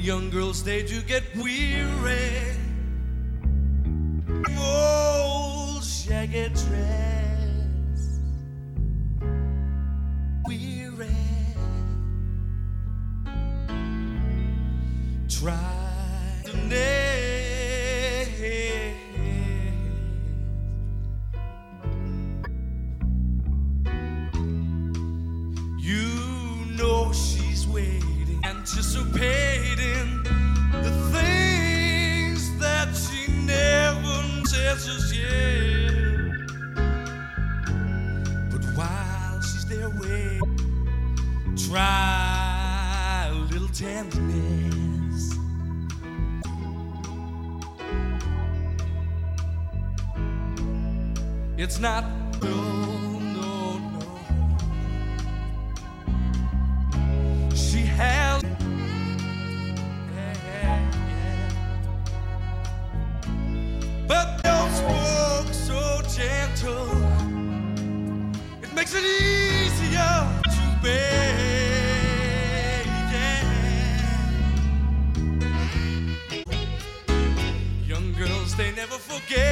Young girls, they do get weary. Old shaggy dress. Weary. Try to nest. You know she's waiting, anticipating the things that she never says just yet. But while she's there waiting, try a little tenderness. It's not no. She has but don't spoke so gentle. It makes it easier to bear. Young girls, they never forget.